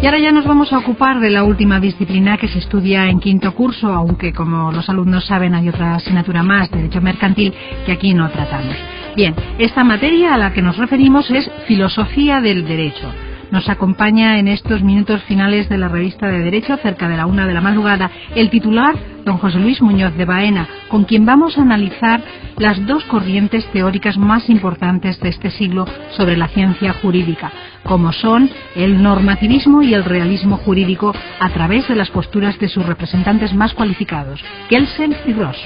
Y ahora ya nos vamos a ocupar de la última disciplina que se estudia en quinto curso, aunque como los alumnos saben hay otra asignatura más, Derecho Mercantil, que aquí no tratamos. Bien, esta materia a la que nos referimos es Filosofía del Derecho. Nos acompaña en estos minutos finales de la revista de Derecho, cerca de la 1 de la madrugada, el titular, don José Luis Muñoz de Baena, con quien vamos a analizar las dos corrientes teóricas más importantes de este siglo sobre la ciencia jurídica, como son el normativismo y el realismo jurídico, a través de las posturas de sus representantes más cualificados, Kelsen y Ross.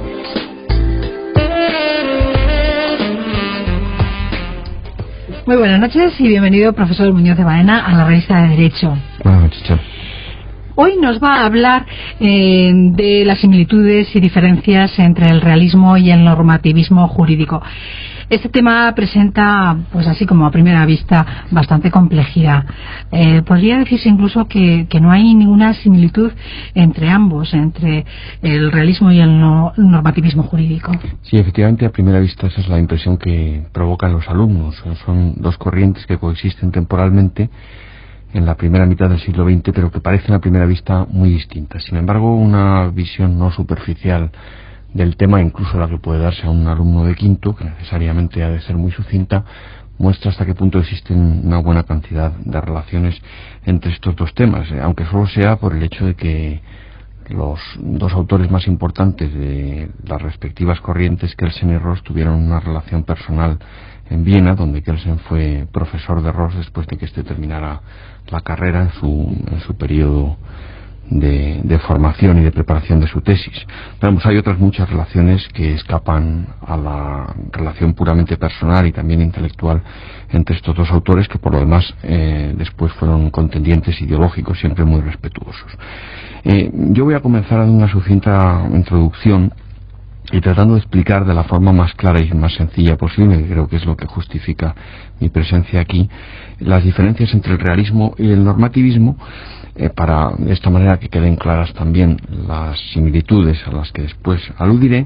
Muy buenas noches y bienvenido, profesor Muñoz de Baena, a la revista de Derecho. Buenas noches, Chema. Hoy nos va a hablar de las similitudes y diferencias entre el realismo y el normativismo jurídico. Este tema presenta, pues así como a primera vista, bastante complejidad. Podría decirse incluso que no hay ninguna similitud entre ambos, entre el realismo y el normativismo jurídico. Sí, efectivamente, a primera vista esa es la impresión que provocan los alumnos. Son dos corrientes que coexisten temporalmente en la primera mitad del siglo XX, pero que parecen a primera vista muy distintas. Sin embargo, una visión no superficial del tema, incluso la que puede darse a un alumno de quinto, que necesariamente ha de ser muy sucinta, muestra hasta qué punto existen una buena cantidad de relaciones entre estos dos temas, aunque solo sea por el hecho de que los dos autores más importantes de las respectivas corrientes, Kelsen y Ross, tuvieron una relación personal en Viena, donde Kelsen fue profesor de Ross después de que éste terminara la carrera en su periodo de formación y de preparación de su tesis. Pero hay otras muchas relaciones que escapan a la relación puramente personal y también intelectual entre estos dos autores, que por lo demás después fueron contendientes ideológicos siempre muy respetuosos. Yo voy a comenzar dando una sucinta introducción y tratando de explicar de la forma más clara y más sencilla posible, que creo que es lo que justifica mi presencia aquí, las diferencias entre el realismo y el normativismo, para de esta manera que queden claras también las similitudes a las que después aludiré.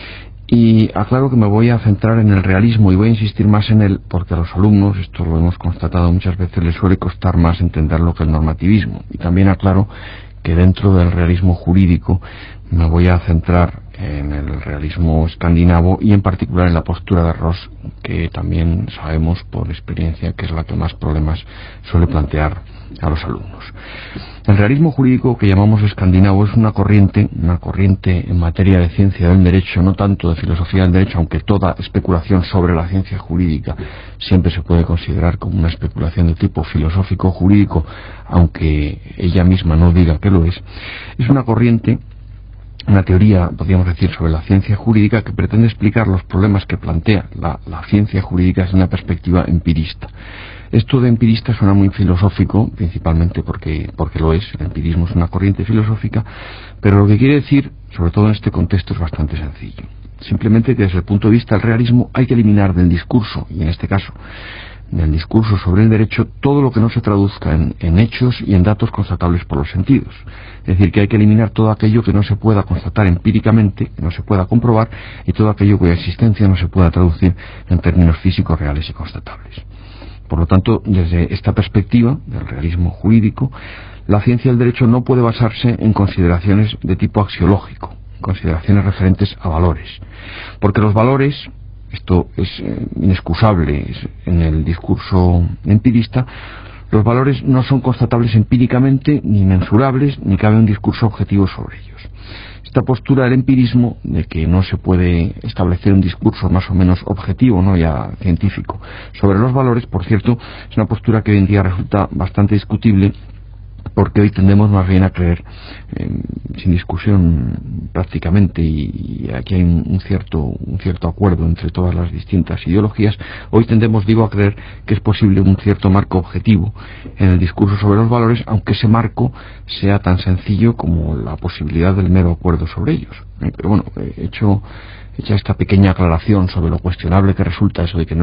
Y aclaro que me voy a centrar en el realismo y voy a insistir más en él porque a los alumnos, esto lo hemos constatado muchas veces, les suele costar más entenderlo que el normativismo. Y también aclaro que dentro del realismo jurídico me voy a centrar en el realismo escandinavo y en particular en la postura de Ross, que también sabemos por experiencia que es la que más problemas suele plantear a los alumnos. El realismo jurídico que llamamos escandinavo es una corriente en materia de ciencia del derecho, no tanto de filosofía del derecho, aunque toda especulación sobre la ciencia jurídica siempre se puede considerar como una especulación de tipo filosófico jurídico, aunque ella misma no diga que lo es. Es una corriente, una teoría, podríamos decir, sobre la ciencia jurídica que pretende explicar los problemas que plantea la ciencia jurídica desde una perspectiva empirista. Esto de empirista suena muy filosófico, principalmente porque lo es. El empirismo es una corriente filosófica, pero lo que quiere decir, sobre todo en este contexto, es bastante sencillo. Simplemente que desde el punto de vista del realismo hay que eliminar del discurso, y en este caso del discurso sobre el derecho, todo lo que no se traduzca en hechos y en datos constatables por los sentidos. Es decir, que hay que eliminar todo aquello que no se pueda constatar empíricamente, que no se pueda comprobar, y todo aquello cuya existencia no se pueda traducir en términos físicos reales y constatables. Por lo tanto, desde esta perspectiva del realismo jurídico, la ciencia del derecho no puede basarse en consideraciones de tipo axiológico, consideraciones referentes a valores, porque los valores, esto es inexcusable en el discurso empirista, los valores no son constatables empíricamente, ni mensurables, ni cabe un discurso objetivo sobre ellos. Esta postura del empirismo, de que no se puede establecer un discurso más o menos objetivo, no ya científico, sobre los valores, por cierto, es una postura que hoy en día resulta bastante discutible, porque hoy tendemos más bien a creer, sin discusión prácticamente, y aquí hay un cierto acuerdo entre todas las distintas ideologías, hoy tendemos, a creer que es posible un cierto marco objetivo en el discurso sobre los valores, aunque ese marco sea tan sencillo como la posibilidad del mero acuerdo sobre ellos. Pero bueno, hecha esta pequeña aclaración sobre lo cuestionable que resulta eso de que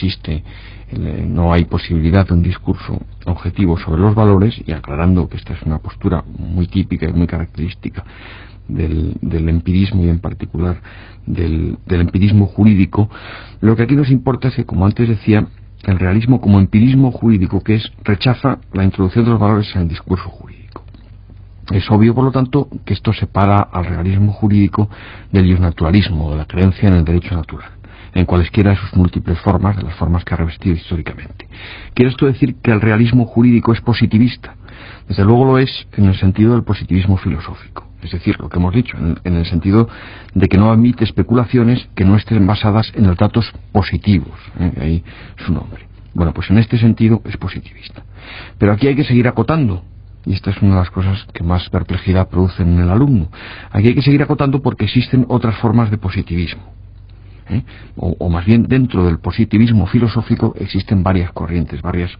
no hay posibilidad de un discurso objetivo sobre los valores, y aclarando que esta es una postura muy típica y muy característica del empirismo, y en particular del empirismo jurídico, lo que aquí nos importa es que, como antes decía, el realismo como empirismo jurídico, que rechaza la introducción de los valores en el discurso jurídico. Es obvio, por lo tanto, que esto separa al realismo jurídico del iusnaturalismo, de la creencia en el derecho natural, en cualesquiera de sus múltiples formas, de las formas que ha revestido históricamente. ¿Quiere esto decir que el realismo jurídico es positivista? Desde luego lo es en el sentido del positivismo filosófico, es decir, lo que hemos dicho, en el sentido de que no admite especulaciones que no estén basadas en los datos positivos, ahí su nombre. Bueno, pues en este sentido es positivista. Pero aquí hay que seguir acotando, y esta es una de las cosas que más perplejidad producen en el alumno. Aquí hay que seguir acotando porque existen otras formas de positivismo. O más bien, dentro del positivismo filosófico existen varias corrientes, varias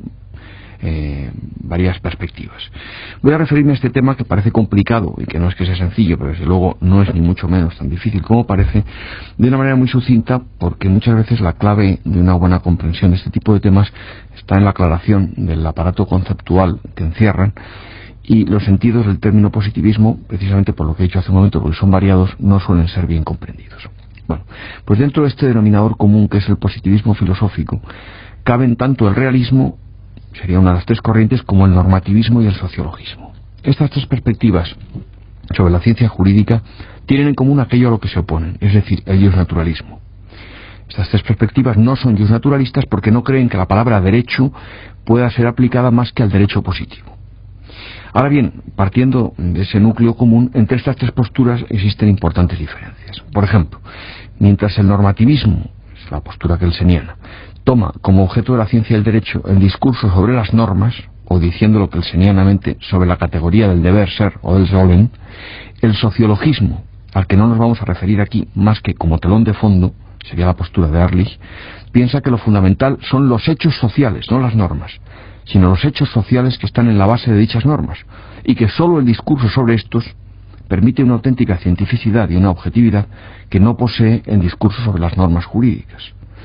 perspectivas. Voy a referirme a este tema que parece complicado y que no es que sea sencillo, pero desde luego no es ni mucho menos tan difícil como parece, de una manera muy sucinta, porque muchas veces la clave de una buena comprensión de este tipo de temas está en la aclaración del aparato conceptual que encierran, y los sentidos del término positivismo, precisamente por lo que he dicho hace un momento, porque son variados, no suelen ser bien comprendidos. Bueno, pues dentro de este denominador común que es el positivismo filosófico, caben tanto el realismo, sería una de las tres corrientes, como el normativismo y el sociologismo. Estas tres perspectivas sobre la ciencia jurídica tienen en común aquello a lo que se oponen, es decir, el iusnaturalismo. Estas tres perspectivas no son iusnaturalistas porque no creen que la palabra derecho pueda ser aplicada más que al derecho positivo. Ahora bien, partiendo de ese núcleo común, entre estas tres posturas existen importantes diferencias. Por ejemplo, mientras el normativismo, es la postura kelseniana, toma como objeto de la ciencia del derecho el discurso sobre las normas, o diciéndolo kelsenianamente sobre la categoría del deber ser o del sollen, el sociologismo, al que no nos vamos a referir aquí más que como telón de fondo, sería la postura de Ehrlich, piensa que lo fundamental son los hechos sociales, no las normas, sino los hechos sociales que están en la base de dichas normas, y que sólo el discurso sobre estos permite una auténtica cientificidad y una objetividad que no posee el discurso sobre las normas jurídicas.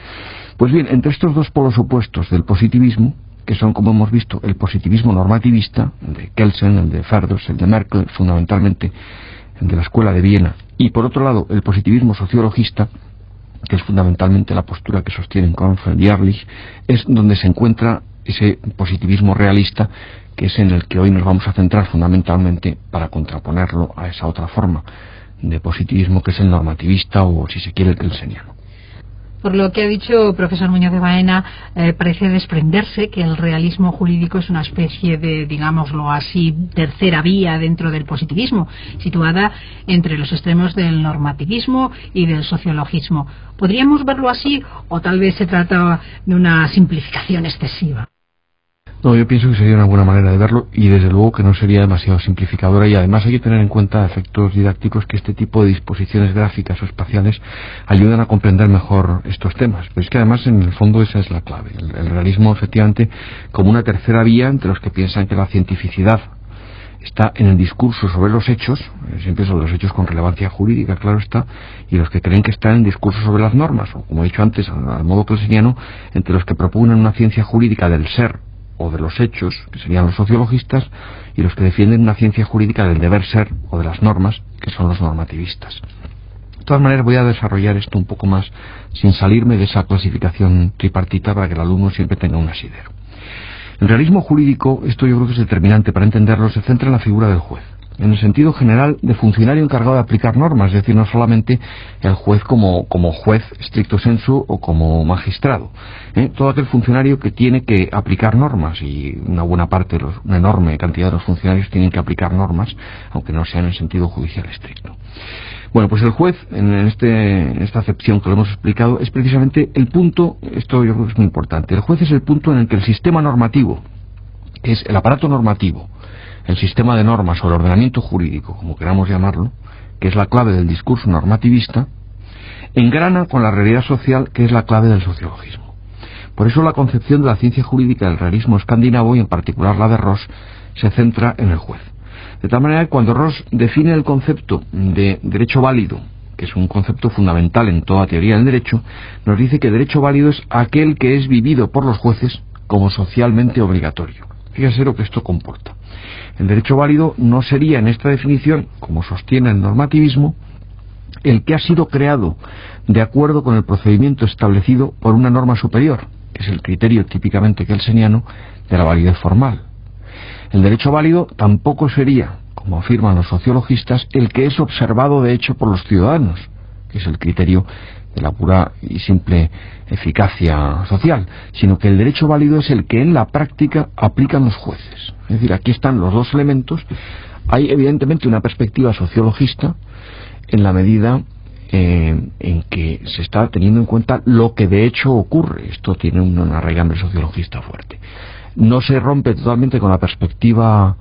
Pues bien, entre estos dos polos opuestos del positivismo, que son, como hemos visto, el positivismo normativista, el de Kelsen, el de Ferdus, el de Merkel, fundamentalmente el de la Escuela de Viena, y por otro lado el positivismo sociologista, que es fundamentalmente la postura que sostienen Kornfeld y Ehrlich, es donde se encuentra ese positivismo realista, que es en el que hoy nos vamos a centrar fundamentalmente para contraponerlo a esa otra forma de positivismo que es el normativista o, si se quiere, el kelseniano. Por lo que ha dicho profesor Muñoz de Baena, parece desprenderse que el realismo jurídico es una especie de, digámoslo así, tercera vía dentro del positivismo, situada entre los extremos del normativismo y del sociologismo. ¿Podríamos verlo así o tal vez se trata de una simplificación excesiva? No, yo pienso que sería una buena manera de verlo y desde luego que no sería demasiado simplificadora, y además hay que tener en cuenta efectos didácticos que este tipo de disposiciones gráficas o espaciales ayudan a comprender mejor estos temas. Pero es que además en el fondo esa es la clave. El realismo efectivamente como una tercera vía entre los que piensan que la cientificidad está en el discurso sobre los hechos, siempre sobre los hechos con relevancia jurídica, claro está, y los que creen que está en el discurso sobre las normas, o como he dicho antes, al modo kelseniano, entre los que proponen una ciencia jurídica del ser o de los hechos, que serían los sociologistas, y los que defienden una ciencia jurídica del deber ser o de las normas, que son los normativistas. De todas maneras, voy a desarrollar esto un poco más sin salirme de esa clasificación tripartita para que el alumno siempre tenga un asidero. El realismo jurídico, esto yo creo que es determinante para entenderlo, se centra en la figura del juez, en el sentido general de funcionario encargado de aplicar normas, es decir, no solamente el juez como juez stricto sensu o como magistrado, todo aquel funcionario que tiene que aplicar normas, y una buena parte, una enorme cantidad de los funcionarios tienen que aplicar normas, aunque no sea en el sentido judicial estricto. Bueno, pues el juez, en esta acepción que lo hemos explicado, es precisamente el punto, esto yo creo que es muy importante, el juez es el punto en el que el sistema normativo, que es el aparato normativo, el sistema de normas o el ordenamiento jurídico, como queramos llamarlo, que es la clave del discurso normativista, engrana con la realidad social, que es la clave del sociologismo. Por eso la concepción de la ciencia jurídica del realismo escandinavo, y en particular la de Ross, se centra en el juez. De tal manera que cuando Ross define el concepto de derecho válido, que es un concepto fundamental en toda teoría del derecho, nos dice que derecho válido es aquel que es vivido por los jueces como socialmente obligatorio. Fíjese lo que esto comporta. El derecho válido no sería en esta definición, como sostiene el normativismo, el que ha sido creado de acuerdo con el procedimiento establecido por una norma superior, que es el criterio típicamente kelseniano de la validez formal. El derecho válido tampoco sería, como afirman los sociologistas, el que es observado de hecho por los ciudadanos, que es el criterio de la pura y simple eficacia social, sino que el derecho válido es el que en la práctica aplican los jueces. Es decir, aquí están los dos elementos. Hay evidentemente una perspectiva sociologista en la medida en que se está teniendo en cuenta lo que de hecho ocurre. Esto tiene una raigambre sociologista fuerte. No se rompe totalmente con la perspectiva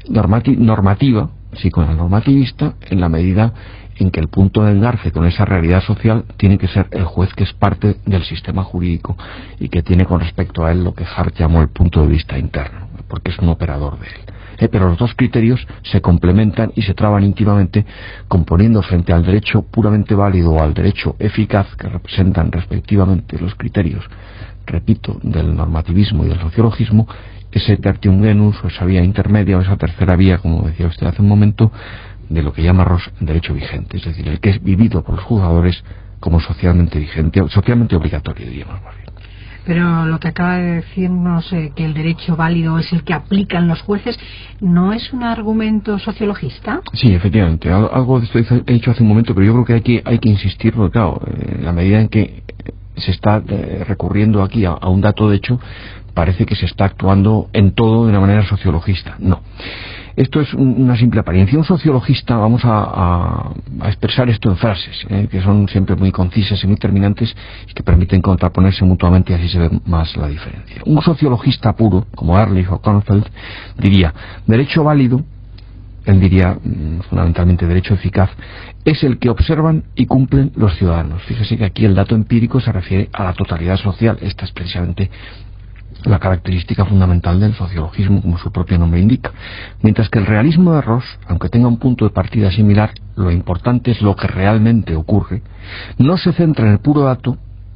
normativa, sí, con la normativista, en la medida en que el punto de engarce con esa realidad social tiene que ser el juez, que es parte del sistema jurídico y que tiene con respecto a él lo que Hart llamó el punto de vista interno, porque es un operador de él. Pero los dos criterios se complementan y se traban íntimamente, componiendo frente al derecho puramente válido o al derecho eficaz, que representan respectivamente los criterios, repito, del normativismo y del sociologismo, ese tertium genus, o esa vía intermedia, o esa tercera vía, como decía usted hace un momento, de lo que llama Ross derecho vigente, es decir, el que es vivido por los juzgadores como socialmente vigente, socialmente obligatorio, diríamos más bien. Pero lo que acaba de decirnos, que el derecho válido es el que aplican los jueces, ¿no es un argumento sociologista? Sí, efectivamente, algo de esto he dicho hace un momento, pero yo creo que hay que insistir, porque claro, en la medida en que se está recurriendo aquí a un dato de hecho, parece que se está actuando en todo de una manera sociologista. No. Esto es una simple apariencia. Un sociologista, vamos a expresar esto en frases, que son siempre muy concisas y muy terminantes y que permiten contraponerse mutuamente, y así se ve más la diferencia. Un sociologista puro, como Ehrlich o Kornfeld, diría, derecho válido, él diría fundamentalmente derecho eficaz, es el que observan y cumplen los ciudadanos. Fíjese que aquí el dato empírico se refiere a la totalidad social. Esta es precisamente la característica fundamental del sociologismo, como su propio nombre indica. Mientras que el realismo de Ross, aunque tenga un punto de partida similar, lo importante es lo que realmente ocurre, no se centra en el puro dato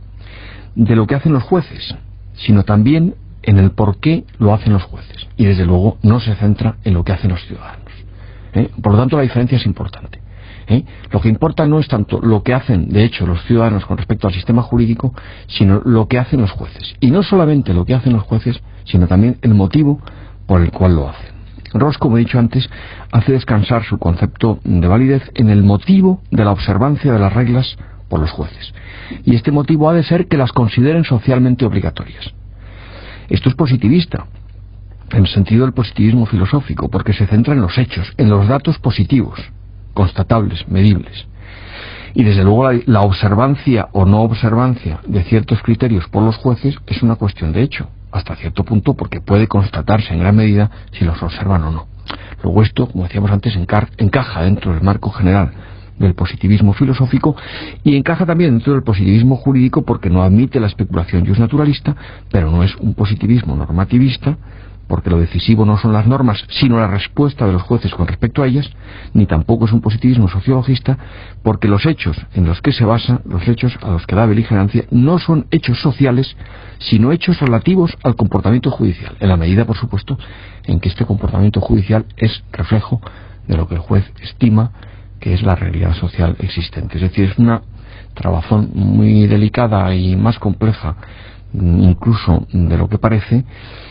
de lo que hacen los jueces, sino también en el por qué lo hacen los jueces, y desde luego no se centra en lo que hacen los ciudadanos. Por lo tanto, la diferencia es importante. Lo que importa no es tanto lo que hacen de hecho los ciudadanos con respecto al sistema jurídico, sino lo que hacen los jueces, y no solamente lo que hacen los jueces, sino también el motivo por el cual lo hacen. Ross, como he dicho antes, hace descansar su concepto de validez en el motivo de la observancia de las reglas por los jueces, y este motivo ha de ser que las consideren socialmente obligatorias. Esto es positivista, en el sentido del positivismo filosófico, porque se centra en los hechos, en los datos positivos, constatables, medibles. Y desde luego la observancia o no observancia de ciertos criterios por los jueces es una cuestión de hecho, hasta cierto punto, porque puede constatarse en gran medida si los observan o no. Luego esto, como decíamos antes, encaja dentro del marco general del positivismo filosófico y encaja también dentro del positivismo jurídico, porque no admite la especulación justnaturalista, pero no es un positivismo normativista, porque lo decisivo no son las normas, sino la respuesta de los jueces con respecto a ellas, ni tampoco es un positivismo sociologista, porque los hechos en los que se basa, los hechos a los que da beligerancia, no son hechos sociales, sino hechos relativos al comportamiento judicial, en la medida, por supuesto, en que este comportamiento judicial es reflejo de lo que el juez estima que es la realidad social existente. Es decir, es una trabazón muy delicada y más compleja, incluso de lo que parece,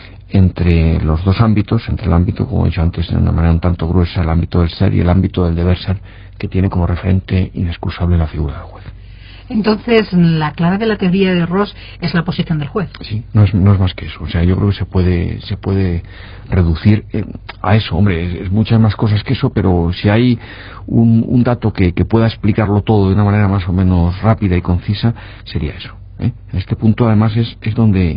entre los dos ámbitos, entre el ámbito, como he dicho antes, de una manera un tanto gruesa, el ámbito del ser y el ámbito del deber ser, que tiene como referente inexcusable la figura del juez. Entonces, la clave de la teoría de Ross es la posición del juez. Sí, no es más que eso. O sea, yo creo que se puede reducir a eso. Hombre, es muchas más cosas que eso, pero si hay un dato que pueda explicarlo todo de una manera más o menos rápida y concisa, sería eso. En este punto, además, es donde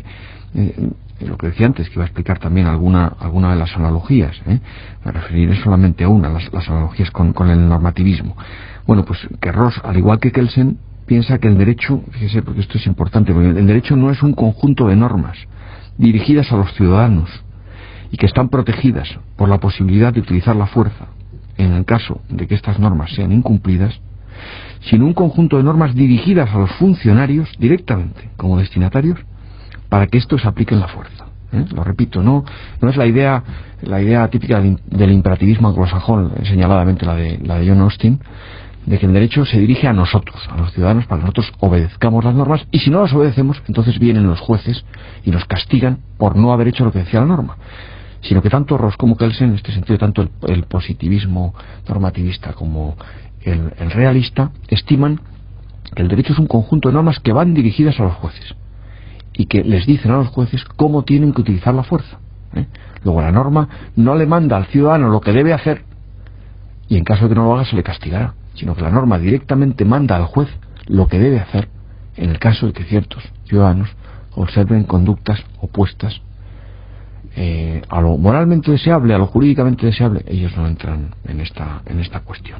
lo que decía antes, que iba a explicar también alguna de las analogías, me referiré solamente a una, las analogías con el normativismo. Bueno, pues que Ross, al igual que Kelsen, piensa que el derecho, fíjese porque esto es importante, porque el derecho no es un conjunto de normas dirigidas a los ciudadanos y que están protegidas por la posibilidad de utilizar la fuerza en el caso de que estas normas sean incumplidas, sino un conjunto de normas dirigidas a los funcionarios directamente como destinatarios para que estos apliquen la fuerza. Lo repito, no es la idea típica del imperativismo anglosajón, señaladamente la de John Austin, de que el derecho se dirige a nosotros, a los ciudadanos, para que nosotros obedezcamos las normas, y si no las obedecemos, entonces vienen los jueces y nos castigan por no haber hecho lo que decía la norma. Sino que tanto Ross como Kelsen, en este sentido, tanto el positivismo normativista como el realista, estiman que el derecho es un conjunto de normas que van dirigidas a los jueces y que les dicen a los jueces cómo tienen que utilizar la fuerza. Luego la norma no le manda al ciudadano lo que debe hacer, y en caso de que no lo haga se le castigará, sino que la norma directamente manda al juez lo que debe hacer en el caso de que ciertos ciudadanos observen conductas opuestas a lo moralmente deseable, a lo jurídicamente deseable. Ellos no entran en esta cuestión.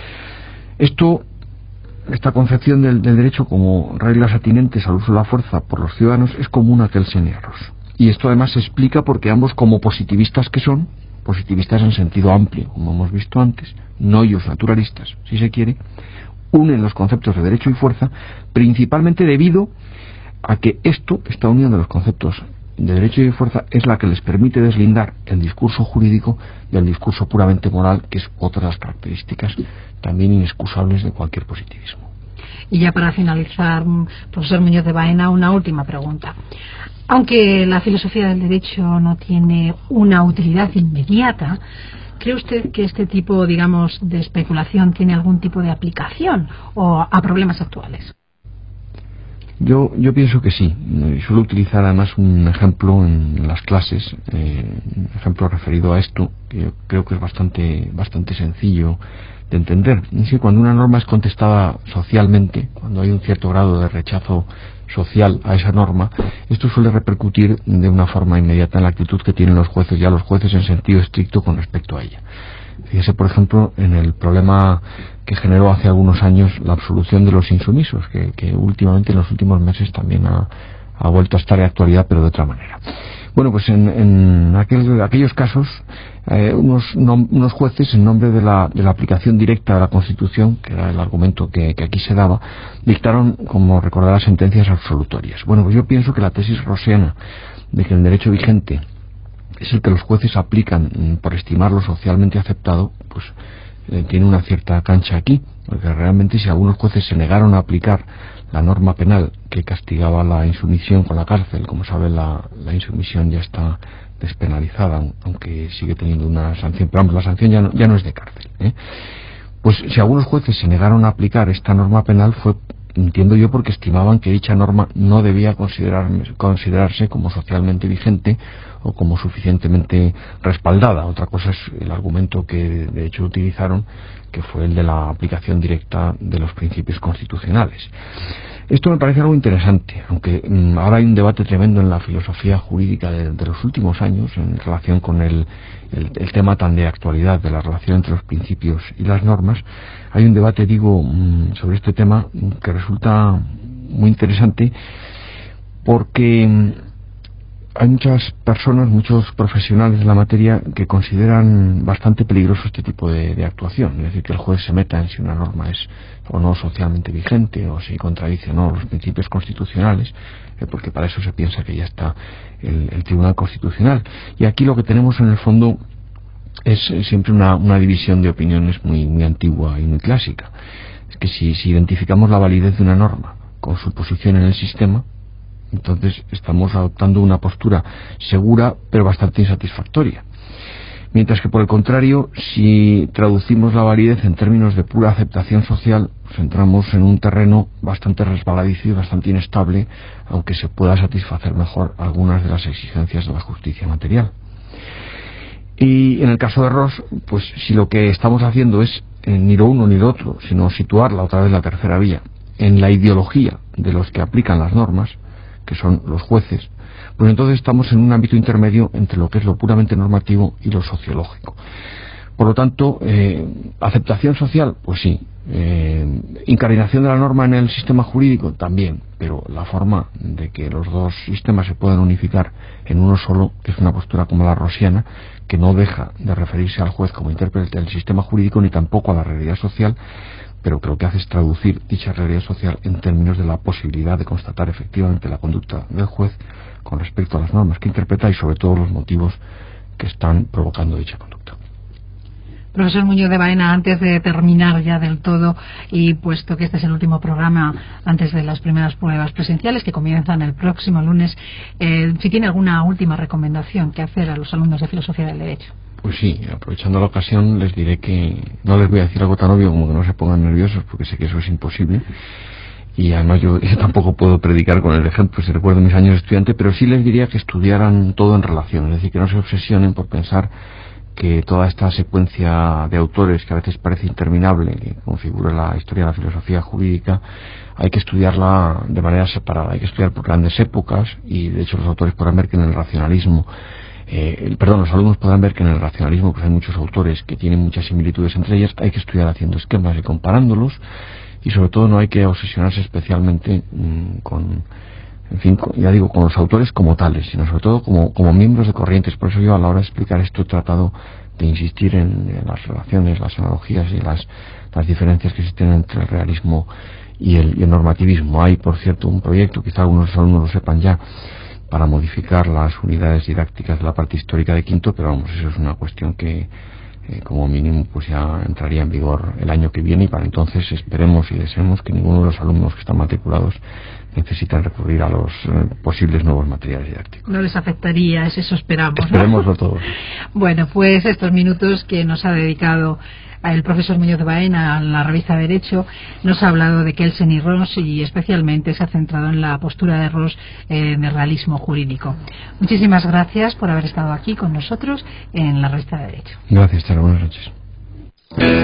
Esta concepción del derecho como reglas atinentes al uso de la fuerza por los ciudadanos es común a Kelsen y a Ross. Y esto además se explica porque ambos, como positivistas que son, positivistas en sentido amplio, como hemos visto antes, no ellos naturalistas, si se quiere, unen los conceptos de derecho y fuerza principalmente debido a que esta unión de los conceptos de derecho y de fuerza es la que les permite deslindar el discurso jurídico del discurso puramente moral, que es otra de las características también inexcusables de cualquier positivismo. Y ya para finalizar, profesor Muñoz de Baena, una última pregunta. Aunque la filosofía del derecho no tiene una utilidad inmediata, ¿cree usted que este tipo, digamos, de especulación tiene algún tipo de aplicación o a problemas actuales? Yo pienso que sí. Suelo utilizar además un ejemplo en las clases, un ejemplo referido a esto, que yo creo que es bastante sencillo de entender. Es que cuando una norma es contestada socialmente, cuando hay un cierto grado de rechazo social a esa norma, esto suele repercutir de una forma inmediata en la actitud que tienen los jueces, ya los jueces en sentido estricto con respecto a ella. Fíjese, por ejemplo, en el problema que generó hace algunos años la absolución de los insumisos, que últimamente, en los últimos meses, también ha vuelto a estar de actualidad, pero de otra manera. Bueno, pues en aquellos casos, unos jueces, en nombre de la aplicación directa de la Constitución, que era el argumento que aquí se daba, dictaron, como recordará, sentencias absolutorias. Bueno, pues yo pienso que la tesis rossiana de que el derecho vigente es el que los jueces aplican por estimarlo socialmente aceptado, pues tiene una cierta cancha aquí, porque realmente si algunos jueces se negaron a aplicar la norma penal que castigaba la insumisión con la cárcel, como saben, la insumisión ya está despenalizada, aunque sigue teniendo una sanción, pero vamos, la sanción ya no es de cárcel, Pues si algunos jueces se negaron a aplicar esta norma penal fue, entiendo yo, porque estimaban que dicha norma no debía considerarse como socialmente vigente o como suficientemente respaldada. Otra cosa es el argumento que de hecho utilizaron, que fue el de la aplicación directa de los principios constitucionales. Esto me parece algo interesante, aunque ahora hay un debate tremendo en la filosofía jurídica de los últimos años en relación con el tema tan de actualidad de la relación entre los principios y las normas. Hay un debate, sobre este tema que resulta muy interesante porque hay muchas personas, muchos profesionales de la materia que consideran bastante peligroso este tipo de actuación, es decir, que el juez se meta en si una norma es o no socialmente vigente o si contradice o no los principios constitucionales, porque para eso se piensa que ya está el Tribunal Constitucional. Y aquí lo que tenemos en el fondo es siempre una división de opiniones muy antigua y muy clásica. Es que si identificamos la validez de una norma con su posición en el sistema, entonces estamos adoptando una postura segura pero bastante insatisfactoria. Mientras que, por el contrario, si traducimos la validez en términos de pura aceptación social, pues entramos en un terreno bastante resbaladizo y bastante inestable, aunque se pueda satisfacer mejor algunas de las exigencias de la justicia material. Y en el caso de Ross, pues si lo que estamos haciendo es ni lo uno ni lo otro, sino situarla otra vez la tercera vía en la ideología de los que aplican las normas, que son los jueces, pues entonces estamos en un ámbito intermedio entre lo que es lo puramente normativo y lo sociológico. Por lo tanto, aceptación social, pues sí. Incardinación de la norma en el sistema jurídico, también. Pero la forma de que los dos sistemas se puedan unificar en uno solo es una postura como la rossiana, que no deja de referirse al juez como intérprete del sistema jurídico ni tampoco a la realidad social, pero que lo que hace es traducir dicha realidad social en términos de la posibilidad de constatar efectivamente la conducta del juez con respecto a las normas que interpreta y sobre todo los motivos que están provocando dicha conducta. Profesor Muñoz de Baena, antes de terminar ya del todo, y puesto que este es el último programa antes de las primeras pruebas presenciales que comienzan el próximo lunes, si tiene alguna última recomendación que hacer a los alumnos de Filosofía del Derecho. Pues sí, aprovechando la ocasión les diré que no les voy a decir algo tan obvio como que no se pongan nerviosos, porque sé que eso es imposible, y además yo tampoco puedo predicar con el ejemplo, si recuerdo mis años de estudiante, pero sí les diría que estudiaran todo en relación, es decir, que no se obsesionen por pensar que toda esta secuencia de autores que a veces parece interminable, que configura la historia de la filosofía jurídica, hay que estudiarla de manera separada, hay que estudiar por grandes épocas, y de hecho los autores podrán ver que en el racionalismo, los alumnos podrán ver que en el racionalismo pues hay muchos autores que tienen muchas similitudes entre ellas. Hay que estudiar haciendo esquemas y comparándolos, y sobre todo no hay que obsesionarse especialmente con los autores como tales, sino sobre todo como miembros de corrientes. Por eso yo a la hora de explicar esto he tratado de insistir en las relaciones, las analogías y las diferencias que existen entre el realismo y el normativismo. Hay, por cierto, un proyecto, quizá algunos alumnos lo sepan ya, para modificar las unidades didácticas de la parte histórica de quinto, pero vamos, eso es una cuestión que como mínimo pues ya entraría en vigor el año que viene, y para entonces esperemos y deseemos que ninguno de los alumnos que están matriculados necesitan recurrir a los posibles nuevos materiales didácticos. No les afectaría, eso esperamos, ¿no? Esperémoslo todos. Bueno, pues estos minutos que nos ha dedicado el profesor Muñoz de Baena a la revista Derecho, nos ha hablado de Kelsen y Ross, y especialmente se ha centrado en la postura de Ross en el realismo jurídico. Muchísimas gracias por haber estado aquí con nosotros en la revista Derecho. Gracias, Tara. Buenas noches.